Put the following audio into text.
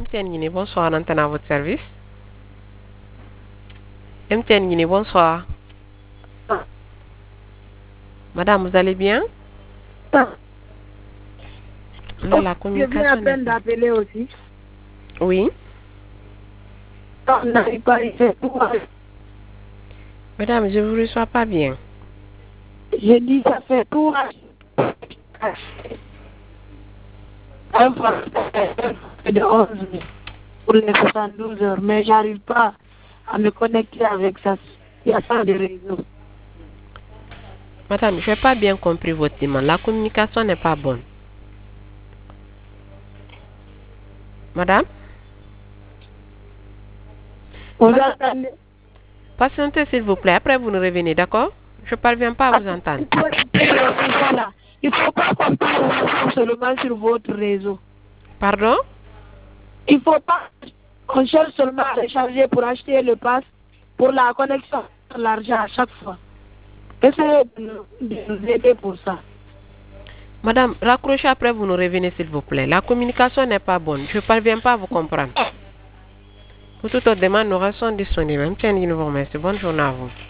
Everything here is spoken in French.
MTN Guinée, bonsoir, antenne à votre service. MTN Guinée, bonsoir. Madame, vous allez bien? Là, la communication. Je viens à peine d'appeler aussi. Oui. On n'arrive pas à y faire tout. Madame, je ne vous reçois pas bien. J'ai dit ça fait tout. Un fois de 11 pour les 72 heures, mais j'arrive pas à me connecter avec ça. Il n'y a pas de réseau. Madame, je n'ai pas bien compris votre demande. La communication n'est pas bonne. Madame? Vous entendez? Patientez, s'il vous plaît. Après, vous nous revenez, d'accord? Je ne parviens pas à vous entendre. Voilà. Il ne faut pas qu'on parle seulement sur votre réseau. Pardon? Il ne faut pas qu'on cherche seulement à recharger pour acheter le pass pour la connexion, l'argent à chaque fois. Essayez de nous aider pour ça. Madame, raccrochez après, vous nous revenez, s'il vous plaît. La communication n'est pas bonne. Je ne parviens pas à vous comprendre. Pour toute autre demande, nous restons disponibles. Tiens, nous vous remercie. Bonne journée à vous.